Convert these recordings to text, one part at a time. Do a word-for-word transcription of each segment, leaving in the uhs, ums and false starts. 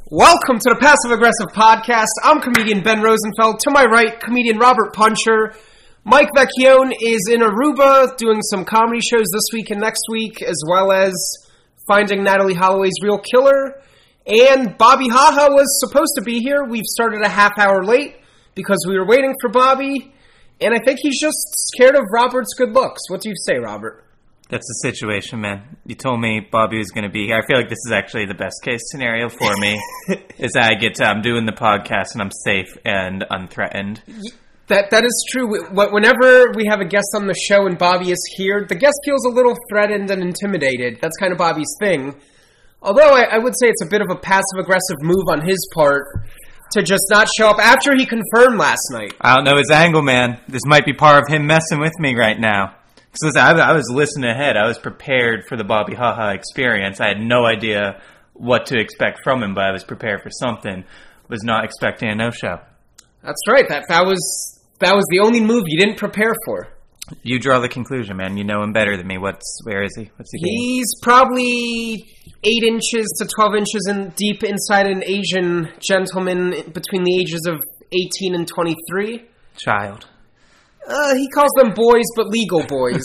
Welcome to the Passive Aggressive Podcast. I'm comedian Ben Rosenfeld. To my right, comedian Robert Puncher. Mike Vecchione is in Aruba doing some comedy shows this week and next week, as well as finding Natalie Holloway's real killer. And Bobby Haha was supposed to be here. We've started a half hour late because we were waiting for Bobby. And I think he's just scared of Robert's good looks. What do you say, Robert? That's the situation, man. You told me Bobby was going to be here. I feel like this is actually the best case scenario for me. is that I get to, I'm doing the podcast and I'm safe and unthreatened. That That is true. Whenever we have a guest on the show and Bobby is here, the guest feels a little threatened and intimidated. That's kind of Bobby's thing. Although I, I would say it's a bit of a passive-aggressive move on his part to just not show up after he confirmed last night. I don't know his angle, man. This might be part of him messing with me right now. Because I, I was listening ahead. I was prepared for the Bobby Haha experience. I had no idea what to expect from him, but I was prepared for something. Was not expecting a no-show. That's right. That that was that was the only move you didn't prepare for. You draw the conclusion, man. You know him better than me. What's where is he? What's he doing? He's probably eight inches to twelve inches in deep inside an Asian gentleman between the ages of eighteen and twenty-three. Child. Uh, he calls them boys, but legal boys.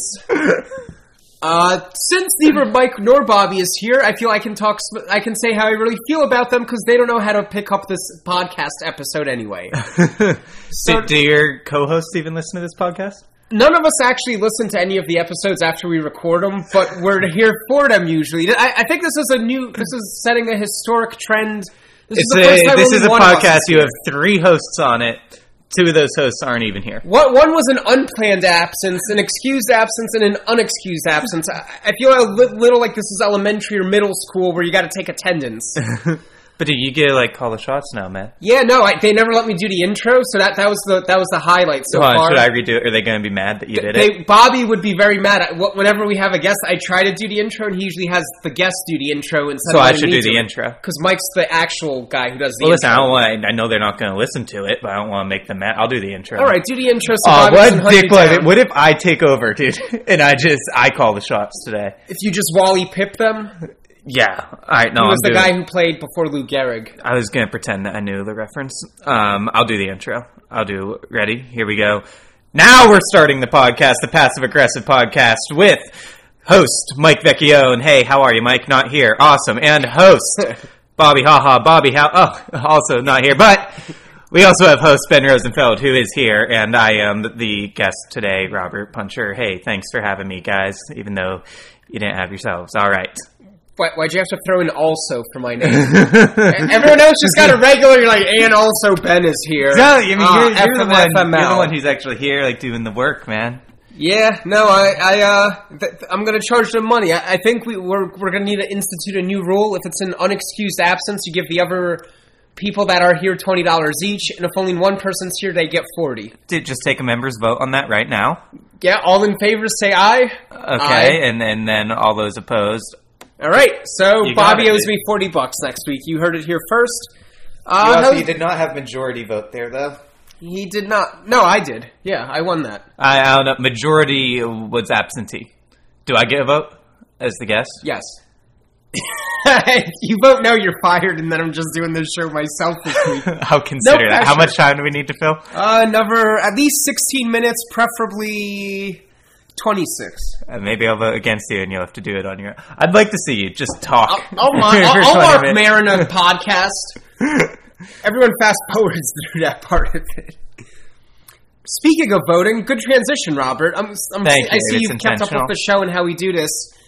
uh, since neither Mike nor Bobby is here, I feel I can talk. I can say how I really feel about them because they don't know how to pick up this podcast episode anyway. so, do, do your co-hosts even listen to this podcast? None of us actually listen to any of the episodes after we record them, but we're here for them usually. I, I think this is a new. This is setting a historic trend. This it's is, the first a, time this is a podcast. Is you have three hosts on it. Two of those hosts aren't even here. What, one was an unplanned absence, an excused absence, and an unexcused absence. I, I feel a li- little like this is elementary or middle school where you got to take attendance. But do you get to, like, call the shots now, man? Yeah, no, I, they never let me do the intro, so that, that was the that was the highlight so Hold on, far. should I redo it? Are they going to be mad that you did they, it? Bobby would be very mad. At, whenever we have a guest, I try to do the intro, and he usually has the guest do the intro instead so of I should do the to, intro? Because Mike's the actual guy who does the well, intro. listen, I don't want. I know they're not going to listen to it, but I don't want to make them mad. I'll do the intro. All right, do the intro. So oh, Bobby what doesn't hunt dick you was down. it? What if I take over, dude, and I just I call the shots today? If you just Wally Pip them. Yeah. All right. No, he was I'm the doing guy who played before Lou Gehrig. I was going to pretend that I knew the reference. Um, I'll do the intro. I'll do... Ready? Here we go. Now we're starting the podcast, the Passive Aggressive Podcast, with host Mike Vecchione. Hey, how are you, Mike? Not here. Awesome. And host Bobby Haha. Bobby, how... Oh, also not here. But we also have host Ben Rosenfeld, who is here, and I am the guest today, Robert Puncher. Hey, thanks for having me, guys, even though you didn't have yourselves. All right. Why, why'd you have to throw in also for my name? Everyone else just got a regular, you're like, and also Ben is here. No, I mean, uh, you're, you're, the one, F M L. you're the one who's actually here, like, doing the work, man. Yeah, no, I, I, uh, th- I'm gonna charge them money. I, I think we, we're, we're gonna need to institute a new rule. If it's an unexcused absence, you give the other people that are here twenty dollars each, and if only one person's here, they get forty. Did just take a member's vote on that right now. Yeah, all in favor say aye. Okay, aye. and, and then all those opposed. All right, so You Bobby it, owes dude. me forty bucks next week. You heard it here first. Uh, you, also, how's- you did not have majority vote there, though. He did not. No, I did. Yeah, I won that. I, I don't know. Majority was absentee. Do I get a vote as the guest? Yes. If you vote no, you're fired, and then I'm just doing this show myself this week. I'll consider No that. How pressure. much time do we need to fill? Uh, another, at least sixteen minutes, preferably twenty-six. Uh, maybe I'll vote against you, and you'll have to do it on your own. I'd like to see you just talk. I'll, I'll, mar- for I'll, I'll twenty mark minutes. Marina podcast. Everyone fast forwards through that part of it. Speaking of voting, good transition, Robert. I'm, I'm, Thank I you. see It's you've kept up intentional. with the show and how we do this.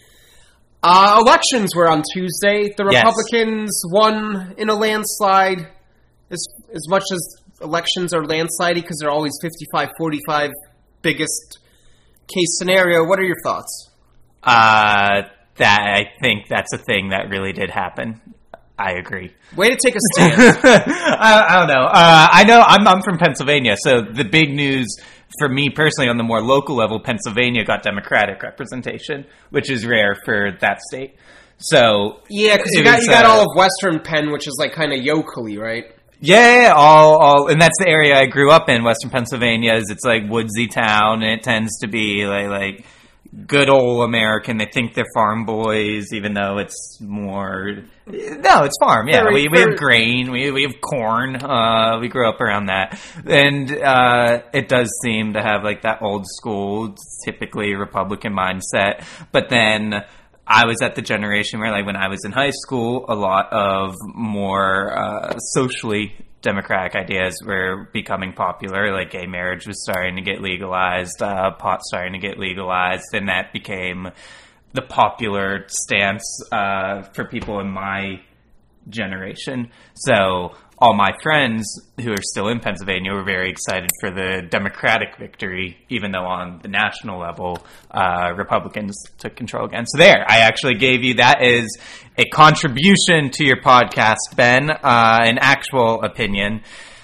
Uh, elections were on Tuesday. The Yes. Republicans won in a landslide. As as much as elections are landslidey because they're always fifty-five forty-five biggest case scenario. What are your thoughts? Uh, that I think that's a thing that really did happen. I agree. Way to take a stand. I, I don't know. Uh, I know I'm, I'm from Pennsylvania, so the big news for me personally on the more local level, Pennsylvania got Democratic representation, which is rare for that state. So Yeah, because you it got was, you got uh, all of Western Penn, which is like kind of yokely, right? Yeah, all, all, and that's the area I grew up in, Western Pennsylvania. Is it's like woodsy town, and it tends to be like like good old American. They think they're farm boys, even though it's more No, it's farm. Yeah, Very, we we very- have grain, we we have corn. Uh, we grew up around that, and uh, it does seem to have like that old school, typically Republican mindset. But then I was at the generation where, like, when I was in high school, a lot of more uh, socially democratic ideas were becoming popular. Like gay marriage was starting to get legalized, uh, pot starting to get legalized, and that became the popular stance uh, for people in my generation. So all my friends who are still in Pennsylvania were very excited for the Democratic victory, even though on the national level, uh, Republicans took control again. So there, I actually gave you that as a contribution to your podcast, Ben, uh, an actual opinion.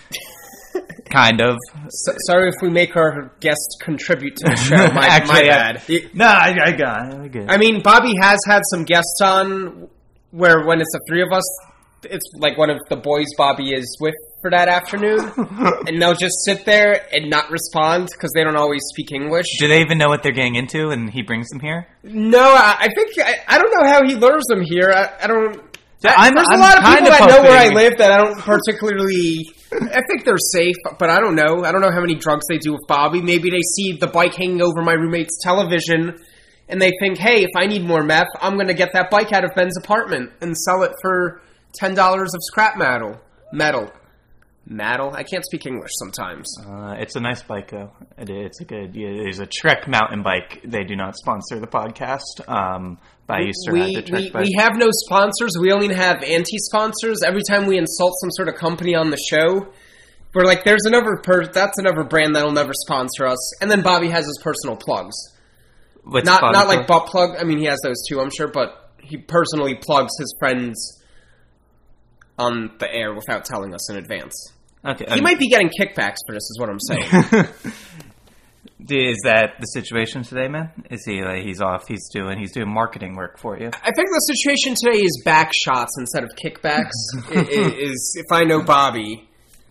Kind of. So, sorry if we make our guests contribute to the show. My, Actually, my I- bad. No, I, I got it. We're good. I mean, Bobby has had some guests on where when it's the three of us, it's like one of the boys Bobby is with for that afternoon, and they'll just sit there and not respond because they don't always speak English. Do they even know what they're getting into and he brings them here? No, I, I think I, I don't know how he lures them here. I, I don't. I'm- there's I'm a lot of kind people of that know where I hoping- live that I don't particularly. I think they're safe, but I don't know. I don't know how many drugs they do with Bobby. Maybe they see the bike hanging over my roommate's television, and they think, "Hey, if I need more meth, I'm going to get that bike out of Ben's apartment and sell it for ten dollars of scrap metal." Metal. Metal? I can't speak English sometimes. Uh, it's a nice bike, though. It, it's a good. Yeah, there's a Trek mountain bike. They do not sponsor the podcast. Um, but I used to ride We, the Trek we, bike. we have no sponsors. We only have anti-sponsors. Every time we insult some sort of company on the show, we're like, there's another per- that's another brand that'll never sponsor us. And then Bobby has his personal plugs. What's Not fun not for- like butt plug. I mean, he has those too, I'm sure, but he personally plugs his friends on the air without telling us in advance. Okay, He um, might be getting kickbacks for this, is what I'm saying. Is that the situation today, man? Is he like he's off? He's doing he's doing marketing work for you. I think the situation today is back shots instead of kickbacks. I- I- is if I know Bobby.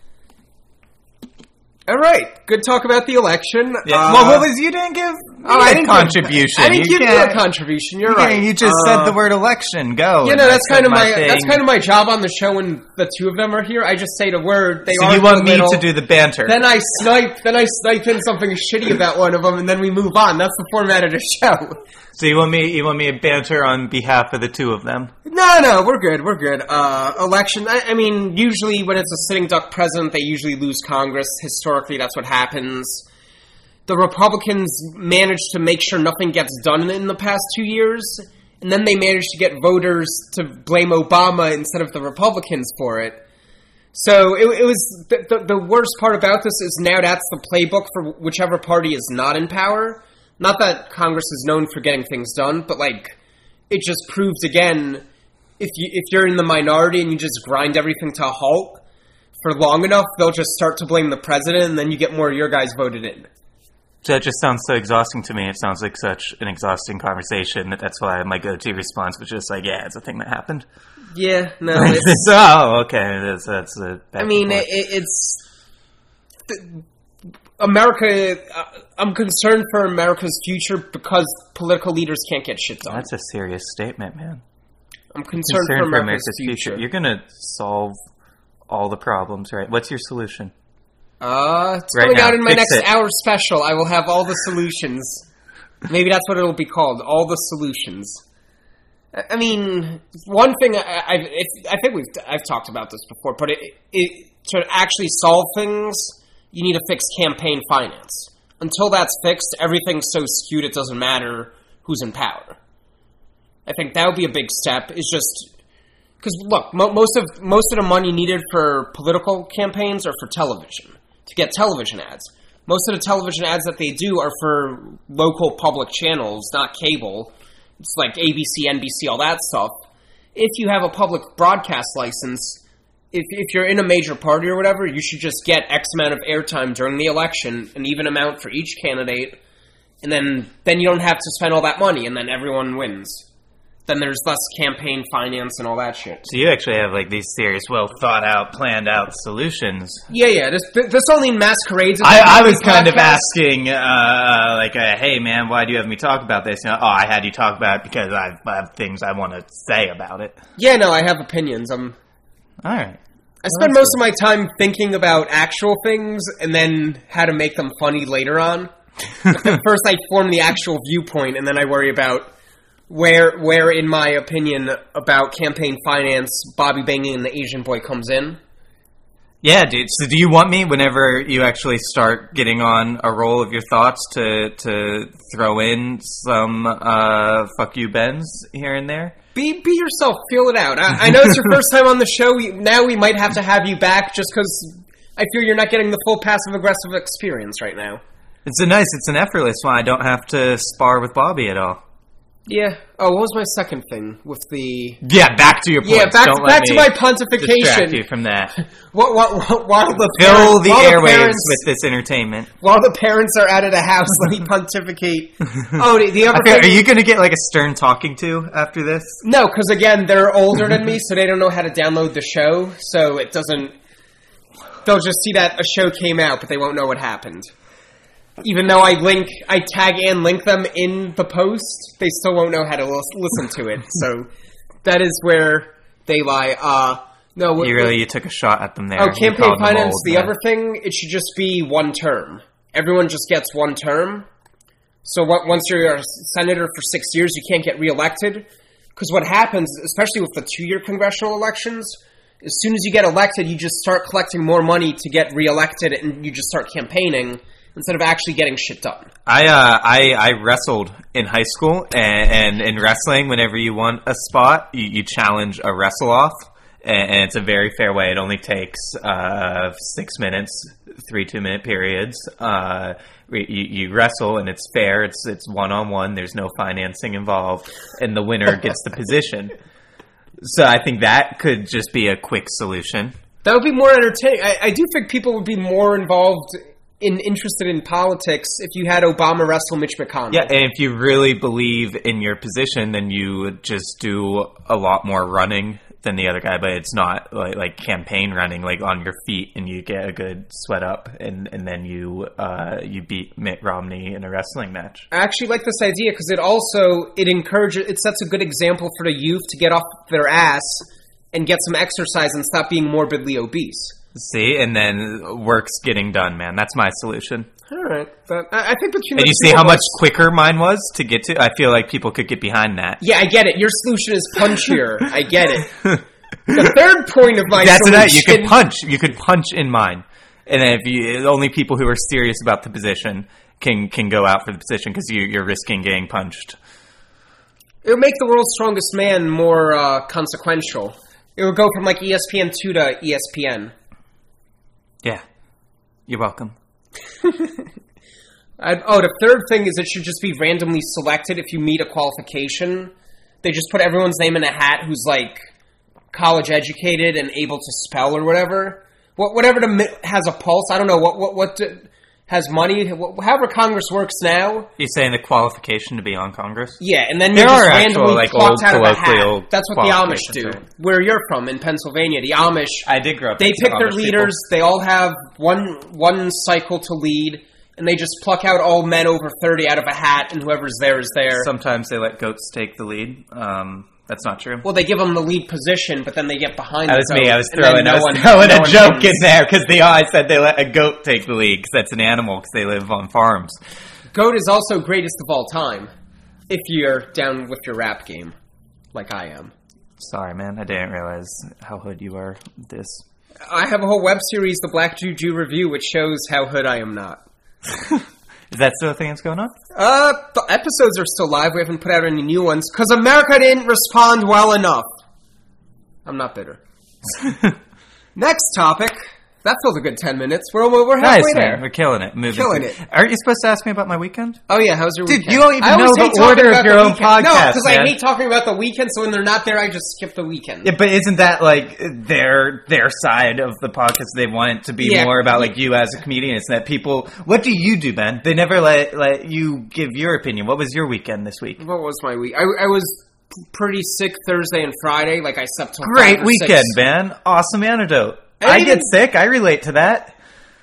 All right, good talk about the election. Yeah. Uh, well, what was you didn't give me oh, I a didn't contribution? Give, I didn't You give you a can't- contribution. You're you right. can't- You just Uh, said the word election. Go. You and know, I that's said kind of my, thing. that's kind of my job on the show when the two of them are here. I just say the word. They So are you want me to do the banter? Then I snipe. Then I snipe in something shitty about one of them, and then we move on. That's the format of the show. So you want me? You want me to banter on behalf of the two of them? No, no, we're good. We're good. Uh, election. I, I mean, usually when it's a sitting duck president, they usually lose Congress. Historically, that's what happens. The Republicans managed to make sure nothing gets done in the past two years, and then they managed to get voters to blame Obama instead of the Republicans for it. So it, it was the, the, the worst part about this is now that's the playbook for whichever party is not in power. Not that Congress is known for getting things done, but like it just proves again, if you if you're in the minority and you just grind everything to a halt for long enough, they'll just start to blame the president, and then you get more of your guys voted in. So that just sounds so exhausting to me. It sounds like such an exhausting conversation that that's why my go-to response was just like, "Yeah, it's a thing that happened." Yeah, no, it's. oh, okay. That's that's a. I mean, it, it's. The, America. Uh, I'm concerned for America's future because political leaders can't get shit done. That's a serious statement, man. I'm concerned, Concerned for America's, future. You're gonna solve all the problems, right? What's your solution? Uh, it's Right coming now, out in my fix next it. hour special. I will have all the solutions. Maybe that's what it'll be called. All the solutions. I I mean, one thing I, I, if, I think we've I've talked about this before, but it, it to actually solve things, you need to fix campaign finance. Until that's fixed, everything's so skewed it doesn't matter who's in power. I think that would be a big step. Is just because look, mo- most of most of the money needed for political campaigns are for television to get television ads. Most of the television ads that they do are for local public channels, not cable. It's like A B C, N B C, all that stuff. If you have a public broadcast license, if if you're in a major party or whatever, you should just get X amount of airtime during the election, an even amount for each candidate, and then then you don't have to spend all that money, and then everyone wins. then there's less campaign finance and all that shit. So you actually have like these serious, well thought out, planned out solutions. Yeah, yeah. This this only masquerades. As I, I was kind of asking, uh, like, uh, hey man, why do you have me talk about this? You know, oh, I had you talk about it because I, I have things I want to say about it. Yeah, no, I have opinions. I'm. All right. I spend most of my time thinking about actual things and then how to make them funny later on. First, I form the actual viewpoint, and then I worry about where, where, in my opinion, about campaign finance, Bobby banging and the Asian boy comes in. Yeah, dude. So do you want me, whenever you actually start getting on a roll of your thoughts, to to throw in some uh, fuck you Bens here and there? Be be yourself. Feel it out. I, I know it's your first time on the show. We, now we might have to have you back just because I feel you're not getting the full passive-aggressive experience right now. It's a nice, it's an effortless one. I don't have to spar with Bobby at all. Yeah. Oh, what was my second thing with the? Yeah, back to your point. Yeah, back don't back to my pontification. Distract you from that. What? What? While the fill parents, the while airwaves the parents, with this entertainment. While the parents are out of the house, let me pontificate. Oh, the, the other okay, thing. Are you going to get like a stern talking to after this? No, because again, they're older than me, so they don't know how to download the show. So it doesn't. They'll just see that a show came out, but they won't know what happened. Even though I link, I tag and link them in the post, they still won't know how to l- listen to it. So that is where they lie. Uh, no, what, you really you took a shot at them there. Oh, campaign finance. Old, the man. other thing, it should just be one term. Everyone just gets one term. So what, once you're a senator for six years, you can't get reelected. Because what happens, especially with the two-year congressional elections, as soon as you get elected, you just start collecting more money to get reelected, and you just start campaigning instead of actually getting shit done. I uh, I, I wrestled in high school, and, and in wrestling, whenever you want a spot, you, you challenge a wrestle-off, and, and it's a very fair way. It only takes uh, six minutes, three two-minute periods. Uh, you, you wrestle, and it's fair. It's it's one-on-one. There's no financing involved, and the winner gets the position. So I think that could just be a quick solution. That would be more entertaining. I, I do think people would be more involved in interested in politics if you had Obama wrestle Mitch McConnell. Yeah, and if you really believe in your position, then you would just do a lot more running than the other guy, but it's not like, like campaign running, like on your feet, and you get a good sweat up, and, and then you uh, you beat Mitt Romney in a wrestling match. I actually like this idea because it also it encourages, it sets a good example for the youth to get off their ass and get some exercise and stop being morbidly obese. See, and then work's getting done, man. That's my solution. All right, but I think between and the you two see how of much us, quicker mine was to get to. I feel like people could get behind that. Yeah, I get it. Your solution is punchier. I get it. The third point of my that's solution, it. You could punch. You could punch in mine, and then if you only people who are serious about the position can can go out for the position because you, you're risking getting punched. It would make the world's strongest man more uh, consequential. It would go from like E S P N two to E S P N. Yeah, you're welcome. I'd, oh, the third thing is it should just be randomly selected if you meet a qualification. They just put everyone's name in a hat who's like college educated and able to spell or whatever. What, whatever the, has a pulse. I don't know what what what do, has money. However, Congress works now. You're saying the qualification to be on Congress? Yeah, and then there you're just are randomly actual, like, plucked old out of a hat. That's what the Amish do. Right? Where you're from in Pennsylvania, the Amish. I did grow up. They pick Amish their leaders. People. They all have one one cycle to lead, and they just pluck out all men over thirty out of a hat, and whoever's there is there. Sometimes they let goats take the lead. Um, that's not true. Well, they give them the lead position, but then they get behind. That was the goat, me. I was throwing, no I was one, throwing no a joke wins. in there because the I said they let a goat take the lead because that's an animal because they live on farms. Goat is also greatest of all time if you're down with your rap game, like I am. Sorry, man. I didn't realize how hood you are. This. I have a whole web series, The Black Juju Review, which shows how hood I am not. Is that still a thing that's going on? Uh, the episodes are still live. We haven't put out any new ones because America didn't respond well enough. I'm not bitter. Next topic. That feels a good ten minutes. We're we're halfway nice, there. Man. We're killing it. Moving killing through. it. Aren't you supposed to ask me about my weekend? Oh yeah, how's your Dude, weekend? you don't even I know hate the order talking of your about own the weekend. No, podcast, because I man. hate talking about the weekend. So when they're not there, I just skip the weekend. Yeah, but isn't that like their their side of the podcast? They want it to be Yeah. more about like you as a comedian. It's that people. What do you do, Ben? They never let let you give your opinion. What was your weekend this week? What was my week? I, I was pretty sick Thursday and Friday. Like, I slept till Great five or weekend, six. man. Awesome antidote. I I, even- get sick. I relate to that.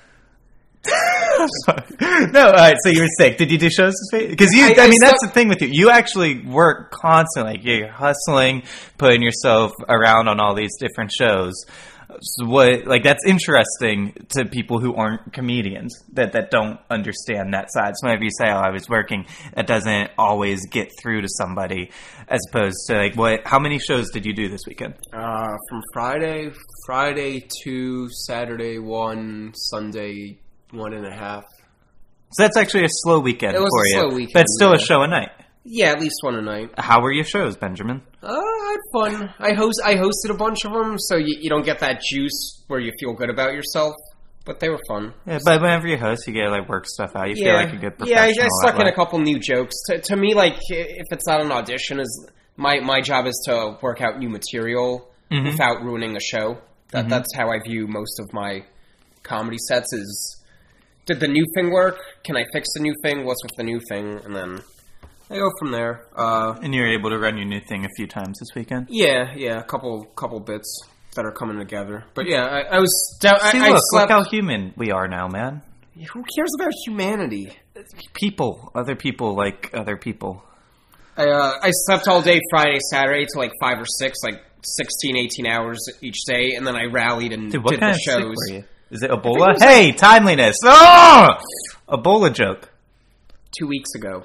No, all right. So you were sick. Did you do shows this week? Because you, I, I- I mean, that's slept- the thing with you. You actually work constantly. Like, you're hustling, putting yourself around on all these different shows. So what, like, that's interesting to people who aren't comedians that, that don't understand that side. So whenever you say, "Oh, I was working," that doesn't always get through to somebody. As opposed to, like, what? How many shows did you do this weekend? Uh, from Friday, Friday two, Saturday one, Sunday one and a half. So that's actually a slow weekend It was for a you. slow weekend, but still a yeah. show a night. Yeah, at least one a night. How were your shows, Benjamin? Uh, I had fun. I host. I hosted a bunch of them, so you, you don't get that juice where you feel good about yourself. But they were fun. Yeah, but whenever you host, you get like work stuff out. You feel like a good professional. Yeah, I, I stuck that in way. a couple new jokes. To, to me, like, if it's not an audition, is my my job is to work out new material Mhm. without ruining a show. That Mhm. That's how I view most of my comedy sets. Is did the new thing work? Can I fix the new thing? What's with the new thing? And then I go from there. Uh, And you were able to run your new thing a few times this weekend. yeah, yeah, a couple couple bits that are coming together. But yeah, I, I was. Down, See, I, I look, slept. look how human we are now, man. Who cares about humanity? People, other people like other people. I, uh, I slept all day Friday, Saturday till like five or six, like sixteen, eighteen hours each day, and then I rallied and Dude, what did kind the of sick shows. were you? Is it think Ebola? it was Hey, timeliness. Oh! Ebola joke. Two weeks ago.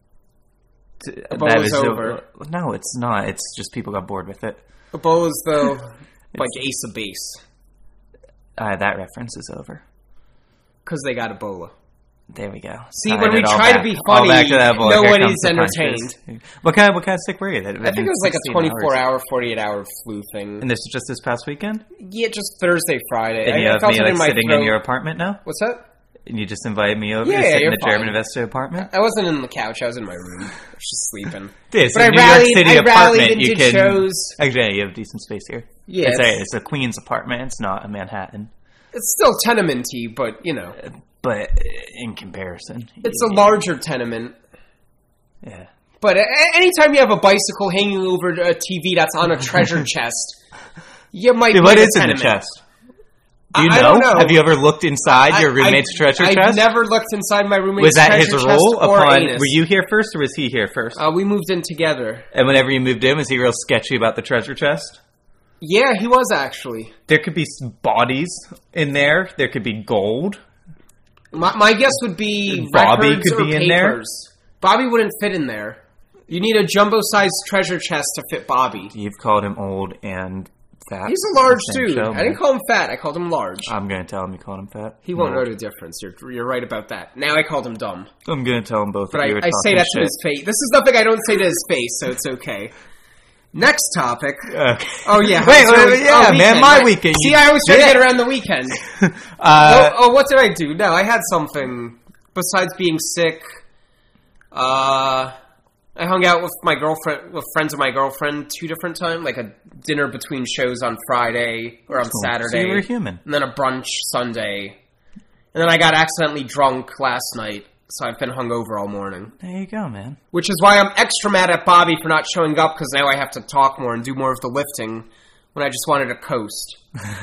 T- Ebola's that is a- over. no, it's not. It's just people got bored with it. Ebola's though like Ace of Base Uh, that reference is over. because they got Ebola. There we go. See, Tied when we it all try to back. be All funny, back to that Ebola. Here nobody's comes the punches. What kind? What kind of sick were you? That, I think it was like a twenty-four hour, forty-eight hour flu thing. And this was just this past weekend. Yeah, just Thursday, Friday. And I, you I have felt me it like in my sitting throat. in your apartment now. What's that? And you just invited me over Yeah, to sit in you're the German fine. investor apartment. I wasn't in the couch. I was in my room. I was just sleeping. Dude, But a I New rallied- York City I rallied apartment. and You did can shows. actually yeah, you have decent space here. Yeah, it's a, it's- it's a Queens apartment. It's not a Manhattan, It's still tenement-y, but you know, but in comparison, it's a larger tenement. yeah. But a- anytime you have a bicycle hanging over a T V that's on a treasure chest, you might Dude, be what in a is in the tenement. chest? Do you I- I know? don't know. Have you ever looked inside your I- roommate's I, treasure I've chest? never looked inside my roommate's Was that his treasure chest rule? or Upon anus. were you here first, or was he here first? Uh, we moved in together. And whenever you moved in, was he real sketchy about the treasure chest? Yeah, he was actually. There could be s- bodies in there. There could be gold. My, my guess would be Bobby records could or be papers. in there? Bobby wouldn't fit in there. You need a jumbo-sized treasure chest to fit Bobby. You've called him old and fat. He's a large in the same dude. show, I didn't man. call him fat. I called him large. I'm gonna tell him you called him fat. He won't No. know the difference. You're you're right about that. Now I called him dumb. I'm gonna tell him both But of I, you were I say talking that to shit. his face. This is nothing I don't say to his face, so it's okay. Next topic. Okay. Oh yeah. Wait, so- wait, wait, yeah, oh, man, weekend. my I- weekend. See, You I was trying to did. get around the weekend. uh, oh, oh, what did I do? No, I had something besides being sick. Uh, I hung out with my girlfriend, with friends of my girlfriend, two different times, like a dinner between shows on Friday or on Cool. Saturday. So you were human. And then a brunch Sunday. And then I got accidentally drunk last night, so I've been hungover all morning. There you go, man. Which is why I'm extra mad at Bobby for not showing up, because now I have to talk more and do more of the lifting when I just wanted to coast.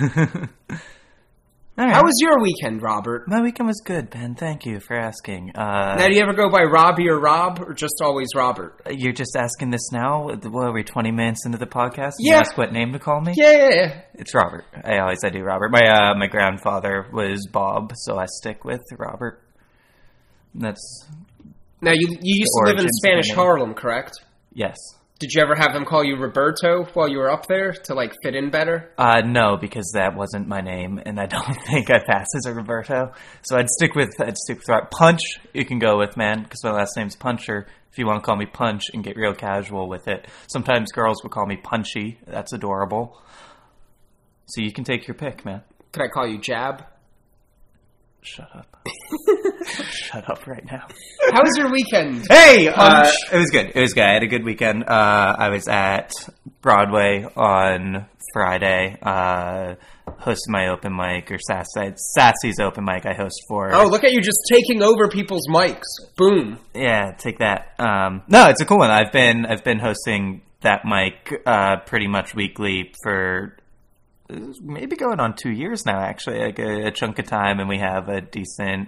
All right. How was your weekend, Robert? My weekend was good, Ben. Thank you for asking. Uh, Now, do you ever go by Robbie or Rob, or just always Robert? You're just asking this now? What are we, twenty minutes into the podcast? Yeah. You ask what name to call me? Yeah, yeah, yeah. It's Robert. I always I do Robert. My uh, my grandfather was Bob, so I stick with Robert. That's Now, you you used to live in origins of Spanish my name. Harlem, correct? yes. Did you ever have them call you Roberto while you were up there to, like, fit in better? Uh, no, because that wasn't my name, and I don't think I pass as a Roberto. So I'd stick with I'd stick with Robert. Punch. You can go with, man, because my last name's Puncher. If you want to call me Punch and get real casual with it, sometimes girls will call me Punchy. That's adorable. So you can take your pick, man. Could I call you Jab? Shut up. Shut up right now. How was your weekend? Hey, uh, Punch. it was good. It was good. I had a good weekend. Uh, I was at Broadway on Friday, uh, hosting my open mic, or Sass- Sassy's open mic I host for. Oh, look at you just taking over people's mics. Boom. Yeah, take that. Um, no, it's a cool one. I've been I've been hosting that mic uh, pretty much weekly for maybe going on two years now, actually, like a, a chunk of time, and we have a decent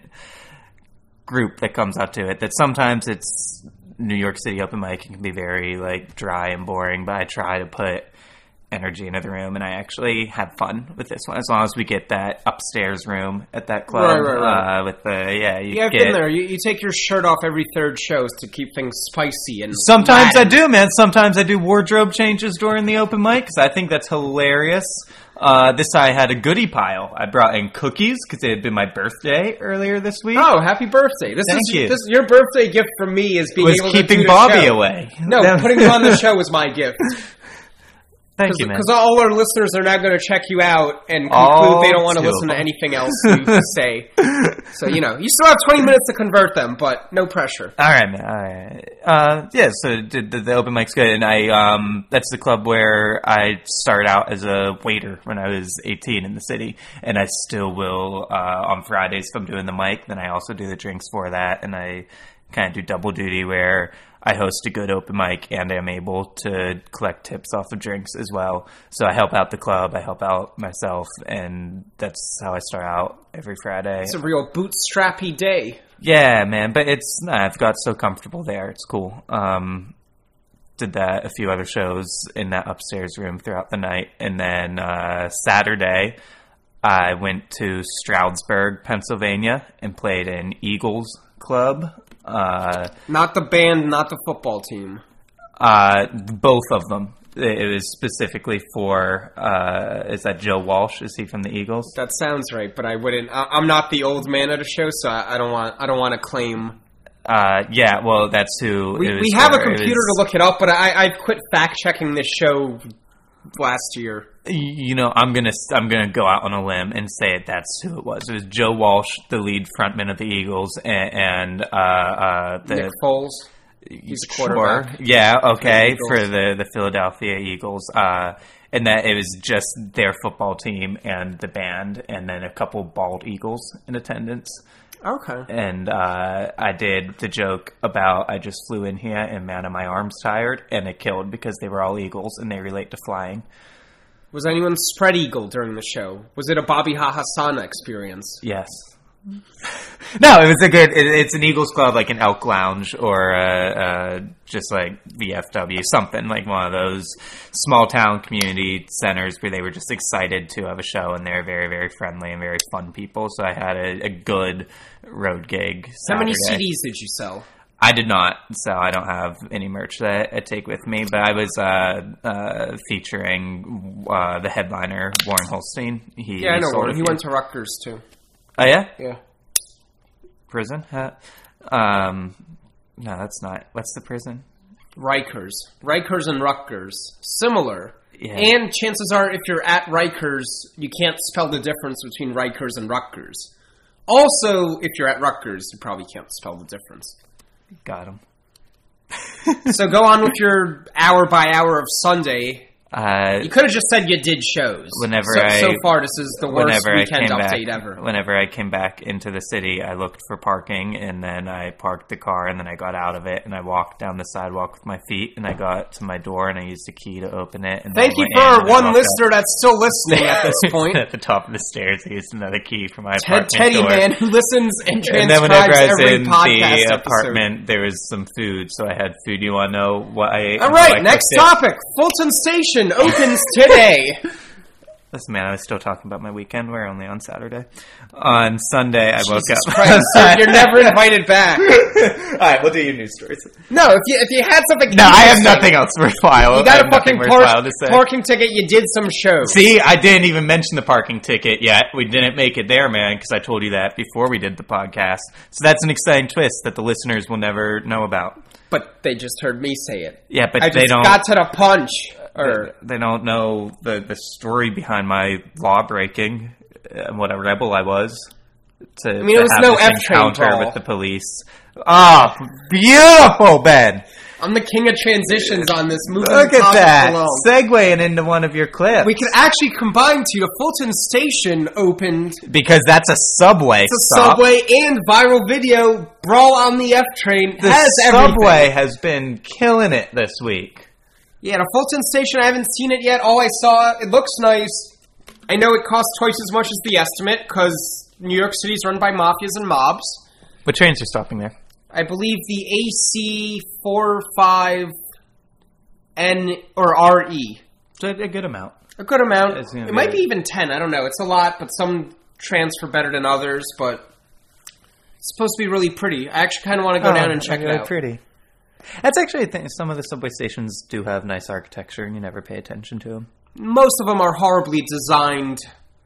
group that comes out to it. That sometimes it's New York City open mic, it can be very like dry and boring, but I try to put energy into the room, and I actually have fun with this one, as long as we get that upstairs room at that club. Right, right, right. Uh, with the yeah, you yeah, I've get, been there. You, you take your shirt off every third show to keep things spicy and. Sometimes Latin. I do, man. Sometimes I do wardrobe changes during the open mic because I think that's hilarious. Uh, this I had a goodie pile. I brought in cookies because it had been my birthday earlier this week. Oh, happy birthday! This Thank is you. This, your birthday gift from me is being was able keeping to do Bobby show. away. No, That- putting you on the show was my gift. Thank Cause, you, man. Because all our listeners are now going to check you out and conclude All they don't want to two listen of to them. anything else you say. So, you know, you still have twenty minutes to convert them, but no pressure. All right, man. All right. Uh, yeah, so did the, the open mic's good, and I um, that's the club where I started out as a waiter when I was eighteen in the city, and I still will uh, on Fridays if I'm doing the mic. Then I also do the drinks for that, and I kind of do double duty where I host a good open mic and I'm able to collect tips off of drinks as well. So I help out the club, I help out myself, and that's how I start out every Friday. It's a real bootstrappy day. Yeah, man, but it's nah, I've got so comfortable there. It's cool. Um, did that a few other shows in that upstairs room throughout the night, and then uh, Saturday I went to Stroudsburg, Pennsylvania, and played an Eagles club. Uh, Not the band, not the football team. uh, both of them. It was specifically for. Uh, is that Joe Walsh? Is he from the Eagles? That sounds right, but I wouldn't. I, I'm not the old man of the show, so I, I don't want. I don't want to claim. Uh, yeah, well, that's who. We, it was we have for. a computer It was- to look it up, but I, I've quit fact checking this show last year. You know, I'm gonna I'm gonna go out on a limb and say it. That's who it was. It was Joe Walsh, the lead frontman of the Eagles, and, and uh, uh, the Nick Foles. He's a quarterback. Sure. Yeah, okay, For for the the the Philadelphia Eagles. Uh, and that it was just their football team and the band, and then a couple bald eagles in attendance. Okay. And uh, I did the joke about I just flew in here and man, my arm's tired, and it killed because they were all eagles and they relate to flying. Was anyone spread eagle during the show? Was it a Bobby Hahasana experience? Yes. No, it was a good. It, it's an Eagles club, like an Elk Lounge, or uh, uh, just like V F W, something like one of those small town community centers where they were just excited to have a show, and they're very, very friendly and very fun people. So I had a, a good road gig. Saturday. How many C Ds did you sell? I did not, so I don't have any merch that I take with me. But I was uh, uh, featuring uh, the headliner, Warren Holstein. He Yeah, I know. sold Warren. a He few- went to Rutgers too. Oh yeah. Yeah. Prison? Huh? Um, no, that's not. What's the prison? Rikers. Rikers and Rutgers. Similar. Yeah. And chances are, if you're at Rikers, you can't spell the difference between Rikers and Rutgers. Also, if you're at Rutgers, you probably can't spell the difference. Got him. So go on with your hour by hour of Sunday. Uh, You could have just said you did shows. Whenever so, I- so far, this is the worst whenever I weekend came update back, ever. whenever I came back into the city, I looked for parking, and then I parked the car, and then I got out of it, and I walked down the sidewalk with my feet, and I got to my door, and I used a key to open it. And then Thank I you went in, for and our I one walked listener that's still listening at this up. point. At the top of the stairs, I used another key for my Ted apartment Teddy door. Man, who listens and And then whenever transcribes I was every in podcast the episode. apartment, there was some food, so I had food. You want to know what I ate? All until I right, next cooked it? topic. Fulton Station opens today. Listen, man, I was still talking about my weekend. We're only on Saturday. On Sunday, I woke Jesus up. Christ, you're- you're never invited back. All right, we'll do your news stories. No, if you if you had something, No, I have interesting, nothing else worthwhile. You got I a have nothing fucking worthwhile park, to say. parking ticket. You did some shows. See, I didn't even mention the parking ticket yet. We didn't make it there, man, because I told you that before we did the podcast. So that's an exciting twist that the listeners will never know about. But they just heard me say it. Yeah, but I they just don't. got to the punch. Or They, they don't know the, the story behind my law breaking and what a rebel I was. To, I mean, to it was have no this F-train encounter brawl. with the police. Oh, beautiful, Ben. I'm the king of transitions on this movie. Look at that. Alone. Segueing into one of your clips. We could actually combine two. The Fulton Station opened. Because that's a subway It's a stop. subway and viral video. Brawl on the F train The has subway everything. has been killing it this week. Yeah, the Fulton Station, I haven't seen it yet. All I saw, it looks nice. I know it costs twice as much as the estimate, because New York City's run by mafias and mobs. What trains are stopping there? I believe the A C forty-five N or R E. So a good amount. A good amount. It be might be even ten. I don't know. It's a lot, but some transfer better than others. But it's supposed to be really pretty. I actually kind of want to go oh, down and check really it out. Pretty. That's actually a thing. Some of the subway stations do have nice architecture, and you never pay attention to them. Most of them are horribly designed,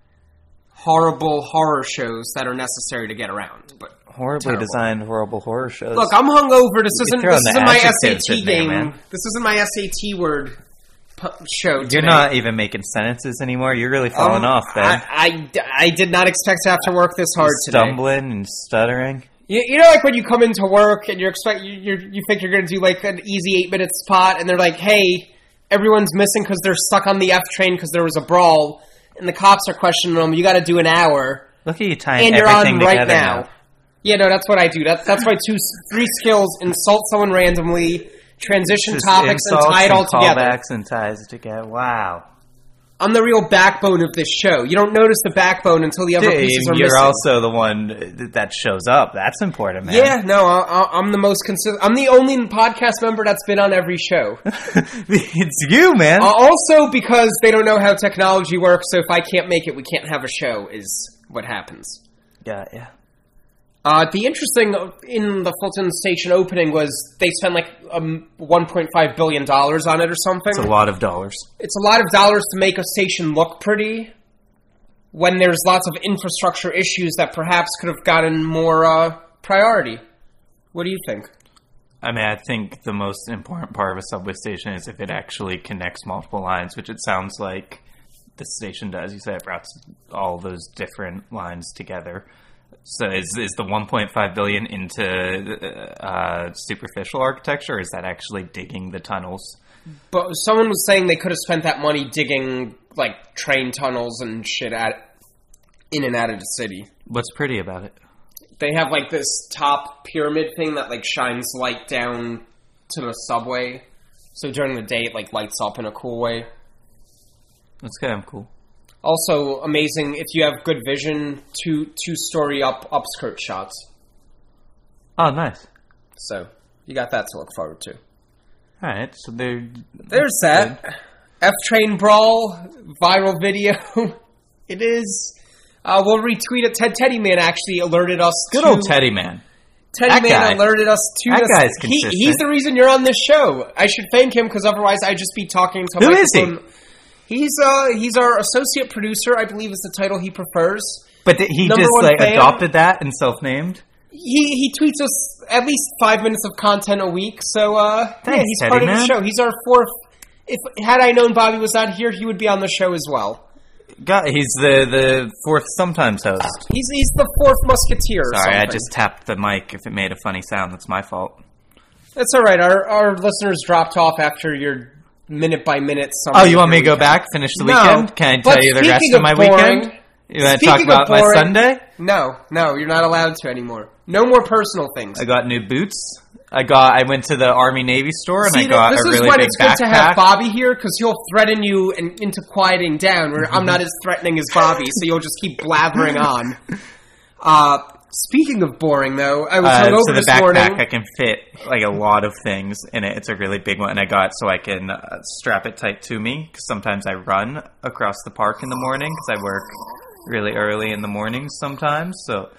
horrible horror shows that are necessary to get around. But horribly terrible. designed, horrible horror shows. Look, I'm hungover. This isn't this isn't my S A T game. There, this isn't my S A T word pu- show. Today. You're not even making sentences anymore. You're really falling um, off, Ben. I, I, I did not expect to have to work this hard You're today. Stumbling and stuttering. You, you know, like when you come into work and you're expect you you're, you think you're going to do like an easy eight minute spot, and they're like, "Hey, everyone's missing because they're stuck on the F train because there was a brawl," and the cops are questioning them. You got to do an hour. Look at you tying and you're everything on right together now. now. Yeah, no, that's what I do. That's that's my two, three skills: insult someone randomly, transition Just topics, and tie it all and together. Callbacks and ties it together. Wow. I'm the real backbone of this show. You don't notice the backbone until the other Dude, pieces are you're missing. You're also the one that shows up. That's important, man. Yeah, no, I, I'm the most consistent. I'm the only podcast member that's been on every show. It's you, man. Uh, also, because they don't know how technology works, so if I can't make it, we can't have a show, is what happens. Yeah, yeah. Uh, the interesting in the Fulton Station opening was they spent like um, one point five billion dollars on it or something. It's a lot of dollars. It's a lot of dollars to make a station look pretty when there's lots of infrastructure issues that perhaps could have gotten more uh, priority. What do you think? I mean, I think the most important part of a subway station is if it actually connects multiple lines, which it sounds like the station does. You said it routes all those different lines together. So is is the one point five billion dollars into uh, superficial architecture, or is that actually digging the tunnels? But someone was saying they could have spent that money digging like train tunnels and shit at in and out of the city. What's pretty about it? They have like this top pyramid thing that like shines light down to the subway. So during the day it like lights up in a cool way. That's kind of cool. Also amazing if you have good vision, two two story up upskirt shots. Oh, nice. So you got that to look forward to. All right, so there. There's that F train brawl viral video. It is. Uh, we'll retweet it. Ted Teddy Man actually alerted us. Good to, old Teddy Man. Teddy that Man guy. alerted us to that this. Guy's he, consistent. he's the reason you're on this show. I should thank him because otherwise I'd just be talking to. Who is he? He's uh he's our associate producer, I believe is the title he prefers. But th- he Number just one like fan. adopted that and self-named. He he tweets us at least five minutes of content a week. So uh, Thanks, yeah, he's Teddy part of Man. the show. He's our fourth. If had I known Bobby was not here, he would be on the show as well. God, he's the the fourth sometimes host. He's he's the fourth musketeer. Or Sorry, I something. just tapped the mic. If it made a funny sound, that's my fault. That's all right. Our our listeners dropped off after your minute by minute. Oh, you want me to go back, finish the no, weekend? Can I tell you the rest of, of my boring, weekend? You want to talk about boring, my Sunday? No, no, you're not allowed to anymore. No more personal things. I got new boots. I got. I went to the Army Navy store and See, I got this a is really when big it's good backpack. to have Bobby here because he'll threaten you and, into quieting down. Where I'm not as threatening as Bobby, so you'll just keep blathering on. Uh, speaking of boring, though, I was Uh, hungover so the this backpack, morning. I can fit like a lot of things in it. It's a really big one, and I got so I can uh, strap it tight to me because sometimes I run across the park in the morning because I work really early in the mornings sometimes. So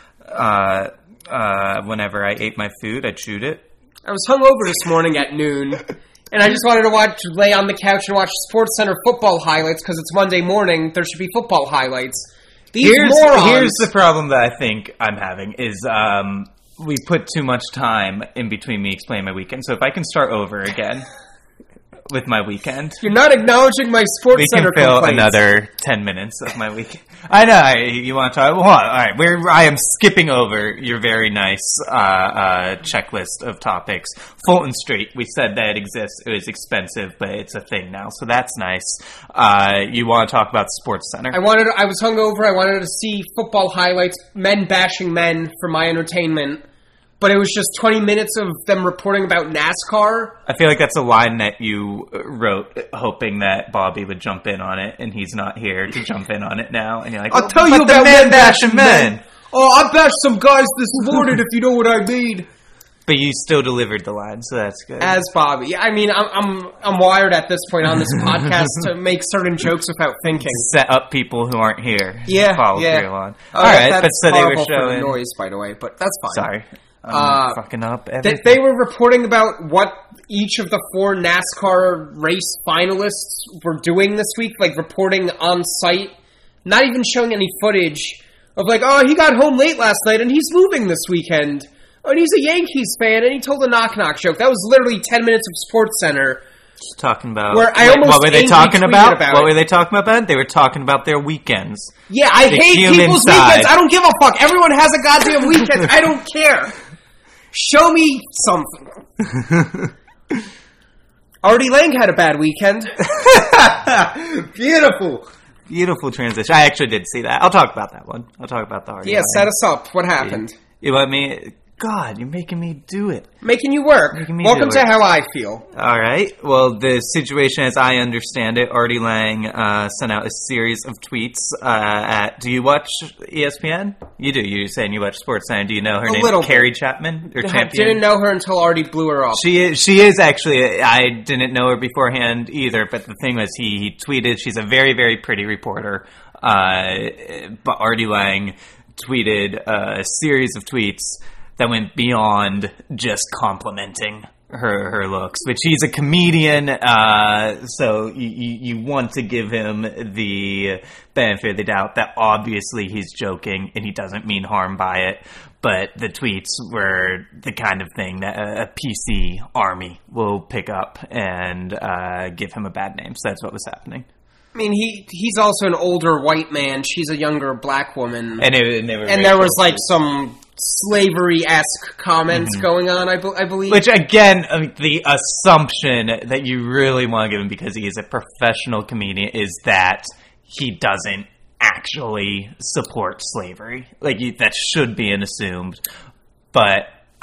uh, uh, whenever I ate my food, I chewed it. I was hungover this morning at noon, and I just wanted to watch, lay on the couch and watch SportsCenter football highlights because it's Monday morning. There should be football highlights. These Here's, morons. here's the problem that I think I'm having is um, we put too much time in between me explaining my weekend. So if I can start over again with my weekend, You're not acknowledging my SportsCenter we can fill complaints. another ten minutes of my weekend. I know I, you want to talk. Well, all right, we're, I am skipping over your very nice uh, uh, checklist of topics. Fulton Street. We said that it exists. It was expensive, but it's a thing now, so that's nice. Uh, you want to talk about SportsCenter? I wanted. I was hungover. I wanted to see football highlights, men bashing men for my entertainment. but it was just twenty minutes of them reporting about NASCAR. I feel like that's a line that you wrote hoping that Bobby would jump in on it, and he's not here to jump in on it now. And you're like, I'll oh, tell you but the about men men bashing bashing men. men. Oh, I bashed some guys this morning, if you know what I mean. But you still delivered the line, so that's good. As Bobby. Yeah, I mean, I'm, I'm I'm wired at this point on this podcast to make certain jokes without thinking. Set up people who aren't here. Yeah, follow yeah. through on. Oh, All that, right, that's but so they were horrible for showing the noise, by the way, but that's fine. Sorry, I'm Uh, fucking up They, everything. they were reporting about what each of the four NASCAR race finalists were doing this week, like reporting on site, not even showing any footage of like, oh, he got home late last night and he's moving this weekend. Oh, and he's a Yankees fan and he told a knock-knock joke. That was literally ten minutes of SportsCenter. Just talking about Where I Wait, almost what were they angry talking tweeted about? about What it. were they talking about? They were talking about their weekends. Yeah, I The hate human people's side. weekends. I don't give a fuck. Everyone has a goddamn weekend. I don't care. Show me something. Artie Lang had a bad weekend. Beautiful. Beautiful transition. I actually did see that. I'll talk about that one. I'll talk about the Hardy Yeah, line. set us up. What happened? You let me... God, you're making me do it. Making you work. Making me Welcome do to it. How I Feel. All right. Well, the situation, as I understand it, Artie Lang uh, sent out a series of tweets uh, at... Do you watch E S P N? You do. You're saying you watch SportsCenter. Do you know her A name? little Carrie bit. Chapman? Or I Champion? didn't know her until Artie blew her up. She is, she is actually, I didn't know her beforehand either, but the thing was he, he tweeted, she's a very, very pretty reporter, uh, but Artie Lang tweeted a series of tweets that went beyond just complimenting her her looks, but she's a comedian, uh, so you, you, you want to give him the benefit of the doubt that obviously he's joking and he doesn't mean harm by it, but the tweets were the kind of thing that a, a P C army will pick up and uh, give him a bad name, so that's what was happening. I mean, he he's also an older white man. She's a younger black woman. And, it, and, they were And there was like some slavery-esque comments Mm-hmm. going on, I, be- I believe. Which, again, I mean, the assumption that you really want to give him because he is a professional comedian is that he doesn't actually support slavery. Like, you, that should be an assumed. But,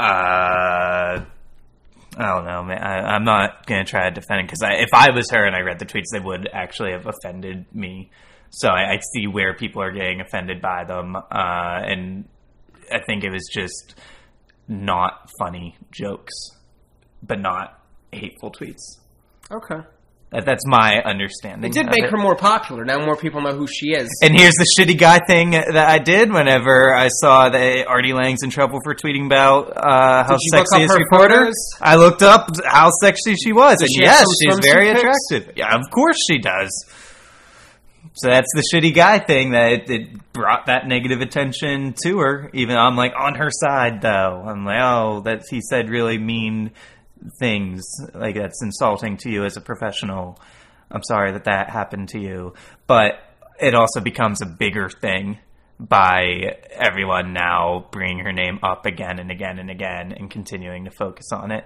uh... I don't know, man. I, I'm not going to try to defend it because if I was her and I read the tweets, they would actually have offended me. So I, I see where people are getting offended by them. Uh, and I think it was just not funny jokes, but not hateful tweets. Okay. That, that's my understanding. It did of make it. her more popular. Now more people know who she is. And here's the shitty guy thing that I did whenever I saw that Artie Lang's in trouble for tweeting about uh, how Did you look sexy up is her reporter. photos? I looked up how sexy she was, Does and she have yes, some she's swimsuit very pics? attractive. Yeah, of course she does. So that's the shitty guy thing that it, it brought that negative attention to her. Even I'm like on her side though. I'm like, oh, that he said really mean things, like that's insulting to you as a professional. I'm sorry that that happened to you. But it also becomes a bigger thing by everyone now bringing her name up again and again and again and continuing to focus on it.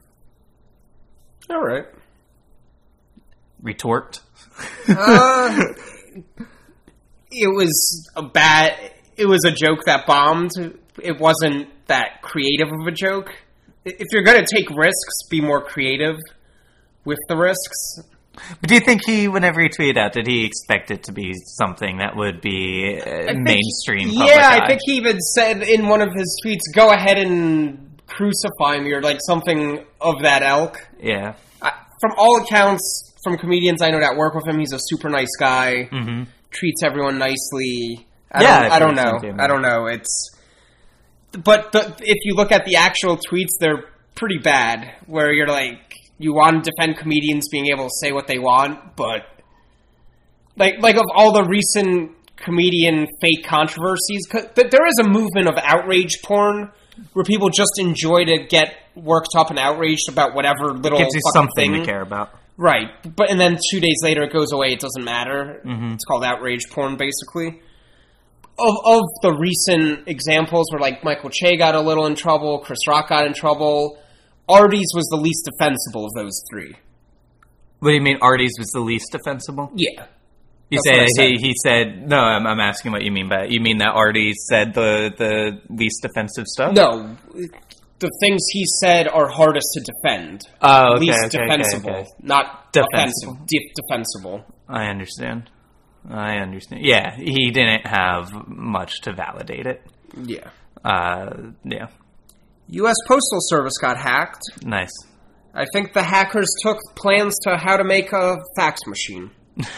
All right. Retort. Uh, it was a bad... It was a joke that bombed. It wasn't that creative of a joke. If you're going to take risks, be more creative with the risks. But do you think he, whenever he tweeted out, did he expect it to be something that would be uh, think- mainstream? Yeah, public I eye? think he even said in one of his tweets, go ahead and crucify me, or like something of that ilk. Yeah. I, from all accounts, from comedians I know that work with him, he's a super nice guy, Mm-hmm. treats everyone nicely. I Yeah, don't, I've I don't heard know. something. I don't know. It's, but the, if you look at the actual tweets, they're pretty bad, where you're like, you want to defend comedians being able to say what they want, but like like of all the recent comedian fake controversies, 'cause th- there is a movement of outrage porn where people just enjoy to get worked up and outraged about whatever little Gives you fucking something thing. to care about. Right, but and then two days later it goes away. It doesn't matter. Mhm. It's called outrage porn, basically. Of of the recent examples where like Michael Che got a little in trouble, Chris Rock got in trouble. Artie's was the least defensible of those three. What do you mean Artie's was the least defensible? Yeah. You That's what I say said. he, he said, no, I'm, I'm asking what you mean by it. You mean that Artie said the, the least offensive stuff? No, the things he said are hardest to defend. Oh, okay, Least okay, okay, defensible, okay. not Defensible. offensive. De- defensible. I understand. I understand. Yeah, he didn't have much to validate it. Yeah. Uh, yeah. U S Postal Service got hacked. Nice. I think the hackers took plans to how to make a fax machine.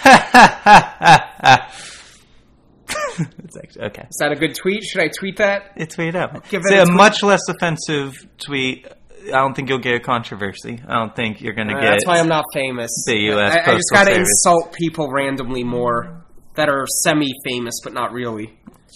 It's actually, okay. Is that a good tweet? Should I tweet that? It's tweet up. Give It's it a a tweet. much less offensive tweet. I don't think you'll get a controversy. I don't think you're going to Uh, get... that's why I'm not famous. the U S I, I just Postal gotta Service. insult people randomly more that are semi-famous, but not really.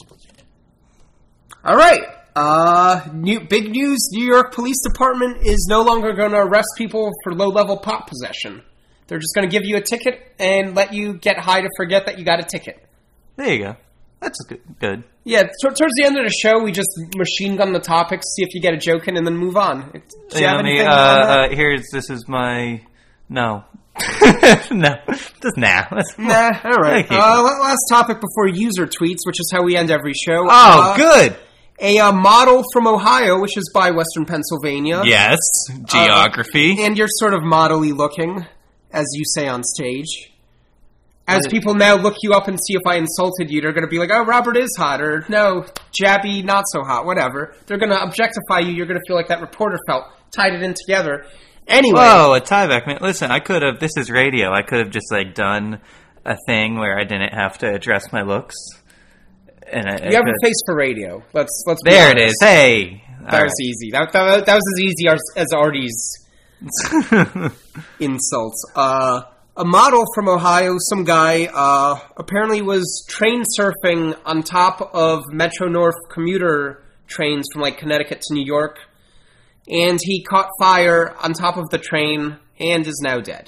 All right. Uh, new big news: New York Police Department is no longer going to arrest people for low-level pot possession. They're just going to give you a ticket and let you get high to forget that you got a ticket. There you go. That's good. good. Yeah, t- towards the end of the show, we just machine gun the topics, see if you get a joke in, and then move on. Do you Yeah, have let me, anything uh, on that? uh, here's, this is my... No. no. Just now. Nah, all right. Thank you. Uh, la- last topic before user tweets, which is how we end every show. Oh, Uh, good. A uh, model from Ohio, which is by Western Pennsylvania. Yes. Geography. And you're sort of model-y looking, as you say on stage. As What? people now look you up and see if I insulted you, they're going to be like, oh, Robert is hot, or no, Jabby not so hot, whatever. They're going to objectify you. You're going to feel like that reporter felt. Tied it in together. Anyway. Whoa, a tieback, man. Listen, I could have, this is radio, I could have just, like, done a thing where I didn't have to address my looks. And I, You have a face for radio. Let's let's. Be There it honest. is. Hey. That was easy. That, that, that was as easy as, as Artie's insults. Uh, a model from Ohio, some guy, uh, apparently was train surfing on top of Metro North commuter trains from like Connecticut to New York, and he caught fire on top of the train and is now dead.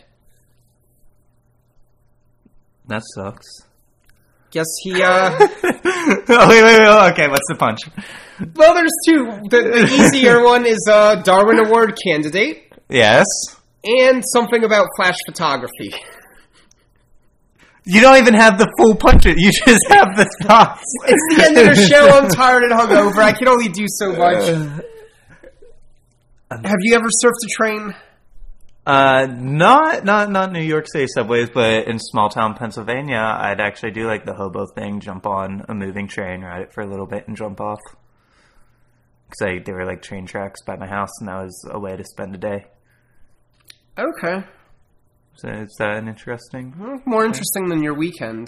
That sucks. Guess he. Uh, oh, wait, wait, wait. Okay, what's the punch? well, there's two. The, the easier one is a Darwin Award candidate. Yes. And something about flash photography. You don't even have the full punch. You just have the thoughts. It's the end of the show. I'm tired and hungover. I can only do so much. Have you ever surfed a train? Uh, not not not New York City subways, but in small town Pennsylvania, I'd actually do like the hobo thing: jump on a moving train, ride it for a little bit, and jump off. Because there were like train tracks by my house, and that was a way to spend a day. Okay. So is that an interesting? Well, more interesting than your weekend.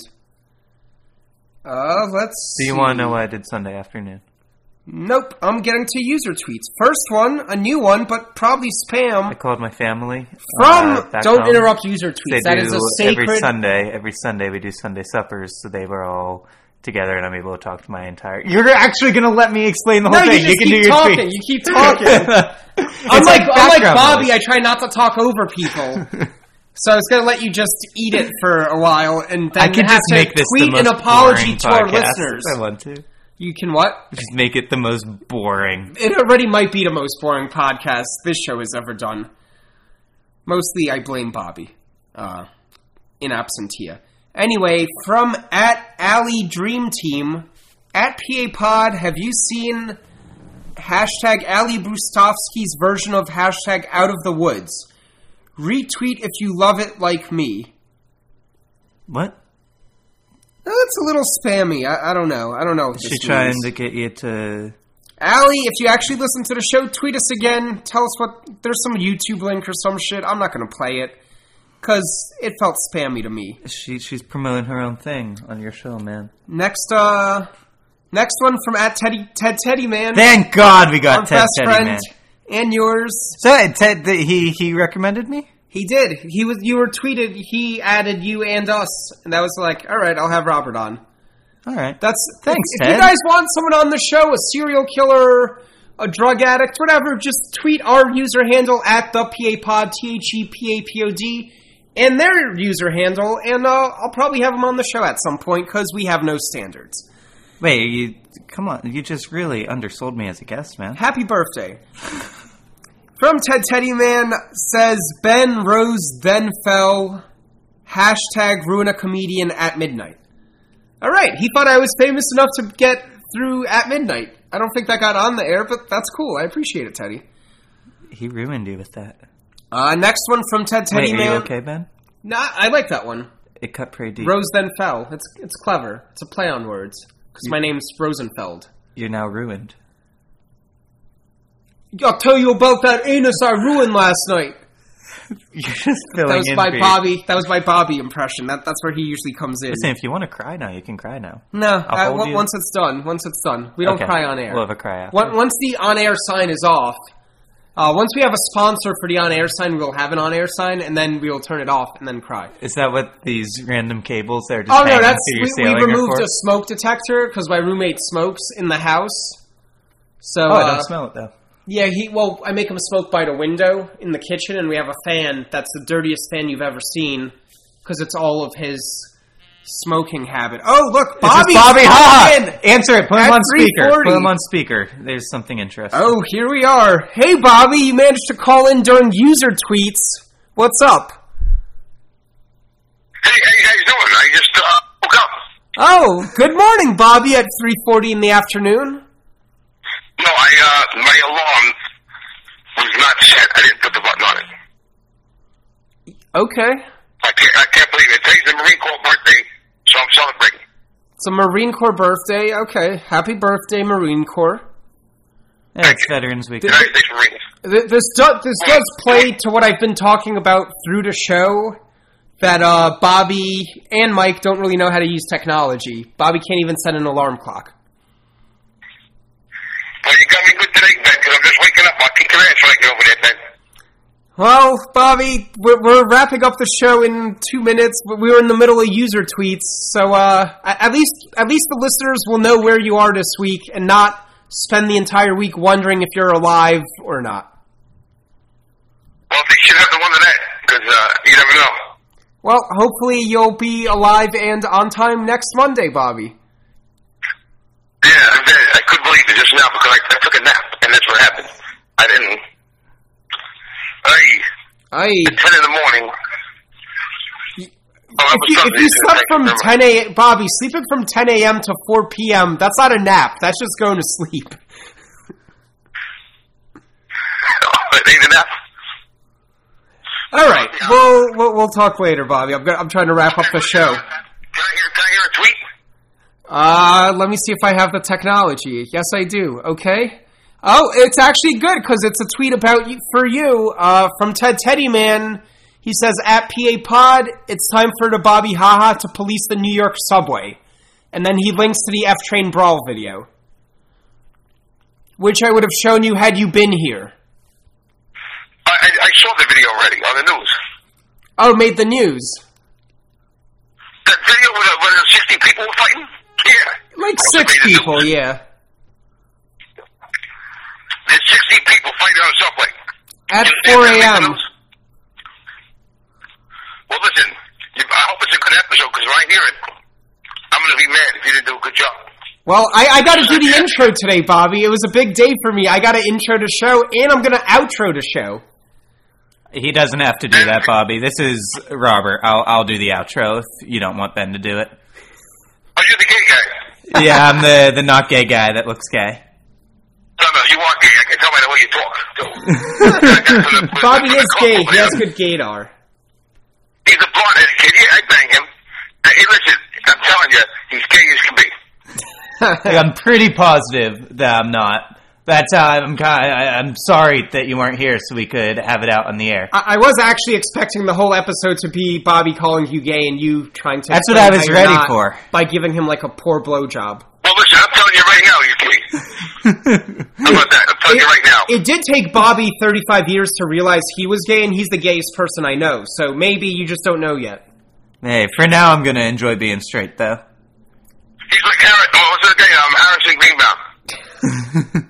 Uh, let's Do you see. want to know what I did Sunday afternoon? Nope. I'm getting to user tweets. First one, a new one, but probably I spam. called my family. From... uh, back don't home. interrupt user tweets. They That do is a sacred... every Sunday. Every Sunday we do Sunday suppers, so they were all together, and I'm able to talk to my entire. You're actually going to let me explain the whole No, thing. you just can keep do your talking. tweet. You keep talking. It's unlike like unlike background Bobby, noise. I try not to talk over people. So I was going to let you just eat it for a while, and then I could have just to make this tweet the an most apology boring to our podcast listeners. if I want to. You can what? Just make it the most boring. It already might be the most boring podcast this show has ever done. Mostly I blame Bobby. Uh, in absentia. Anyway, from at Alley Dream Team, at P A Pod, have you seen hashtag Ali Brustovsky's version of hashtag Out of the Woods? Retweet if you love it like me. What? No, that's a little spammy. I, I don't know. I don't know what Is this she trying means. to get you to... Allie, if you actually listen to the show, tweet us again. Tell us what... There's some YouTube link or some shit. I'm not going to play it. Because it felt spammy to me. She She's promoting her own thing on your show, man. Next, uh... Next one from at Teddy, Ted Teddy Man. Thank God we our got Ted best Teddy, friend. man. And yours. So, Ted, the, he, he recommended me? He did. He was. You were tweeted. He added you and us. And that was like, all right, I'll have Robert on. All right. That's Thanks, if, if Ted. you guys want someone on the show, a serial killer, a drug addict, whatever, just tweet our user handle at the P A Pod, T H E P A P O D, and their user handle, and uh, I'll probably have them on the show at some point, because we have no standards. Wait, you... Come on, you just really undersold me as a guest, man. Happy birthday. From Ted Teddy Man says, Ben rose then fell, hashtag ruin a comedian at midnight. All right, he thought I was famous enough to get through at midnight. I don't think that got on the air, but that's cool. I appreciate it, Teddy. He ruined you with that. Uh, next one from Ted Teddy Wait, Man. are you okay, Ben? Nah, I like that one. It cut pretty deep. Rose then fell. It's it's clever. It's a play on words. Because my name's Rosenfeld. You're now ruined. I'll tell you about that anus I ruined last night. You're just filling That was in my for your- Bobby. That was my Bobby impression. That that's where he usually comes in. Listen, if you want to cry now, you can cry now. No, I'll uh, hold w- you. once it's done. Once it's done, we don't Okay. cry on air. We'll have a cry after. Once once the on-air sign is off, uh, once we have a sponsor for the on-air sign, we'll have an on-air sign, and then we will turn it off and then cry. Is that what these random cables they're just Oh no, hanging that's through your we, we ceiling are removed for? a smoke detector because my roommate smokes in the house. So Oh, I uh, don't smell it though. yeah, he well, I make him smoke by the window in the kitchen, and we have a fan that's the dirtiest fan you've ever seen because it's all of his smoking habit. Oh look, Bobby, This is Bobby. Ha! in. Answer it. Put him At on speaker. three forty. Put him on speaker. There's something interesting. Oh, here we are. Hey, Bobby, you managed to call in during user tweets. What's up? Hey, how you guys doing? I just uh, woke up. Oh, good morning, Bobby, at three forty in the afternoon. No, I uh, my alarm was not set. I didn't put the button on it. Okay. I can't. I can't believe it. Today's the Marine Corps birthday, so I'm celebrating. It's a Marine Corps birthday. Okay. Happy birthday, Marine Corps. Yeah, it's Veterans Week. United States Marines. Th- This, do- this does play to what I've been talking about through the show, that uh, Bobby and Mike don't really know how to use technology. Bobby can't even set an alarm clock. Well, you got me good today, Ben, because I'm just waking up. I'll kick your ass when I get over there, Ben. Well, Bobby, we're, we're wrapping up the show in two minutes, but we were in the middle of user tweets, so uh, at least at least the listeners will know where you are this week and not spend the entire week wondering if you're alive or not. Well, they should have the one of that, because uh, you never know. Well, hopefully you'll be alive and on time next Monday, Bobby. Yeah, I, I couldn't believe it just now because I, I took a nap, and that's what happened. I didn't. Hey, I, ten in the morning. Oh, that if you, was if you something. slept Thank you from very much. ten a.m., Bobby, sleeping from ten a.m. to four p.m., that's not a nap. That's just going to sleep. Oh, it ain't enough. All right, we'll, we'll we'll talk later, Bobby. I'm go- I'm trying to wrap up the show. Can I hear, can I hear a tweet? Uh, let me see if I have the technology. Yes, I do. Okay. Oh, it's actually good because it's a tweet about you for you uh, from Ted Teddy Man. He says, at P A Pod, it's time for the Bobby Haha to police the New York subway. And then he links to the F-Train Brawl video, which I would have shown you had you been here. I, I, I saw the video already on the news. Oh, made the news. That video where, the- where the sixty people were fighting? Yeah. Like Also six made the people, news. yeah. There's sixty people fighting on the subway. At You- four you made the a.m. news? Well, listen, you, I hope it's a good episode because when I hear it, I'm going to be mad if you didn't do a good job. Well, I, I got to do the intro today, Bobby. It was a big day for me. I got to intro the show, and I'm going to outro the show. He doesn't have to do that, Bobby. This is Robert. I'll I'll do the outro if you don't want Ben to do it. Oh, you're the gay guy. Yeah, I'm the the not gay guy that looks gay. No, no, you are gay. I can tell by the way you talk. So. Bobby is gay. He has good gaydar. He's a blonde-headed kid. Yeah, I bang him. Hey, listen, I'm telling you, he's gay as can be. Like, I'm pretty positive that I'm not. That's how I'm. Kind I'm sorry that you weren't here, so we could have it out on the air. I, I was actually expecting the whole episode to be Bobby calling you gay and you trying to. That's what explain I was how you're ready not for. By giving him like a poor blowjob. Well, listen, I'm telling you right now, you're gay. How about that? I'm telling It, you right now. it did take Bobby thirty-five years to realize he was gay, and he's the gayest person I know. So maybe you just don't know yet. Hey, for now, I'm gonna enjoy being straight, though. He's like Harris. Oh, what's his name? I'm Harrison Greenbaum.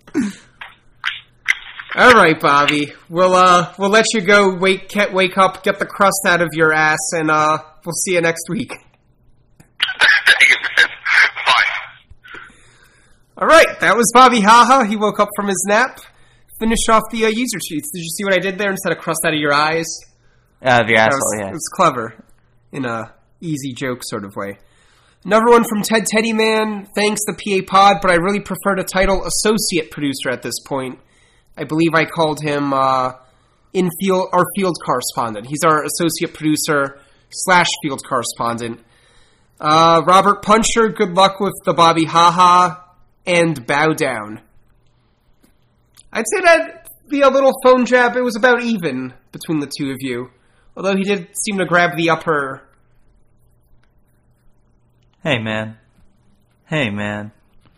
All right, Bobby. We'll uh we'll let you go. Wake get, wake up, get the crust out of your ass, and uh we'll see you next week. Thank you, man. Bye. All right, that was Bobby Haha. He woke up from his nap. Finish off the uh, user sheets. Did you see what I did there? Instead of crust out of your eyes, Out of your that asshole, was, yeah. it was clever. in a easy joke sort of way. Another one from Ted Teddyman. Thanks, the P A Pod, but I really prefer the title associate producer at this point. I believe I called him uh, in field our field correspondent. He's our associate producer slash field correspondent. Uh, Robert Puncher, good luck with the Bobby Haha and Bow Down. I'd say that the little phone jab, it was about even between the two of you. Although he did seem to grab the upper. Hey, man. Hey, man.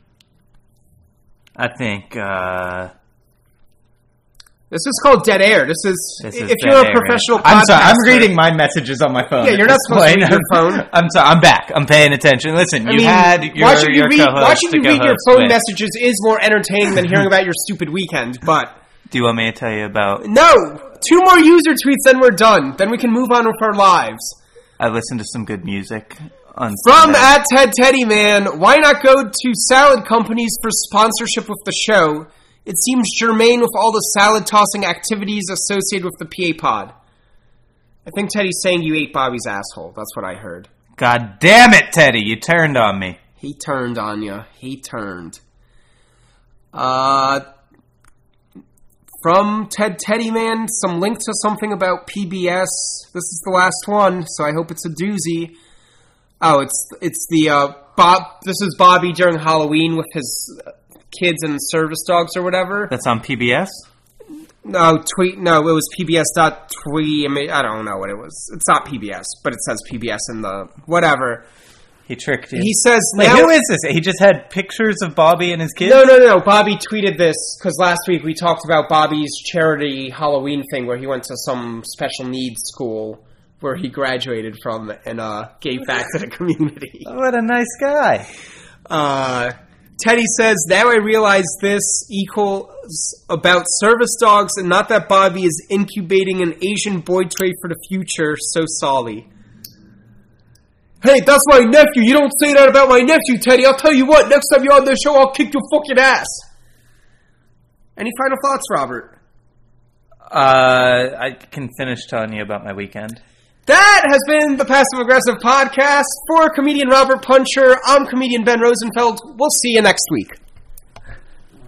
I think, uh... This is called dead air. This is, This is if dead you're a air, professional man. I'm sorry, I'm podcaster- reading my messages on my phone. Yeah, you're at not this supposed to point. read your phone. I'm sorry, I'm back. I'm paying attention. Listen, I you mean, had your, watching you your read, co-host watching to you read your co-host phone with. messages is more entertaining than hearing about your stupid weekend, but... Do you want me to tell you about... No! Two more user tweets, then we're done. Then we can move on with our lives. I listened to some good music on From Sunday. at Ted Teddyman, why not go to salad companies for sponsorship with the show? It seems germane with all the salad-tossing activities associated with the P A Pod. I think Teddy's saying you ate Bobby's asshole. That's what I heard. God damn it, Teddy! You turned on me. He turned on you. He turned. Uh, from Ted Teddyman, some link to something about P B S. This is the last one, so I hope it's a doozy. Oh, it's it's the uh, Bob. This is Bobby during Halloween with his kids and service dogs or whatever. That's on P B S? No, tweet. No, it was P B S dot tweet. I mean, I don't know what it was. It's not P B S, but it says P B S in the whatever. He tricked you. He says, Wait, now, who is this? He just had pictures of Bobby and his kids? No, no, no. Bobby tweeted this because last week we talked about Bobby's charity Halloween thing where he went to some special needs school where he graduated from and uh, gave back to the community. What a nice guy. Uh, Teddy says, now I realize this equals about service dogs and not that Bobby is incubating an Asian boy toy for the future. So sorry. Hey, that's my nephew. You don't say that about my nephew, Teddy. I'll tell you what, next time you're on the show, I'll kick your fucking ass. Any final thoughts, Robert? Uh, I can finish telling you about my weekend. That has been the Passive Aggressive Podcast. For comedian Robert Puncher, I'm comedian Ben Rosenfeld. We'll see you next week.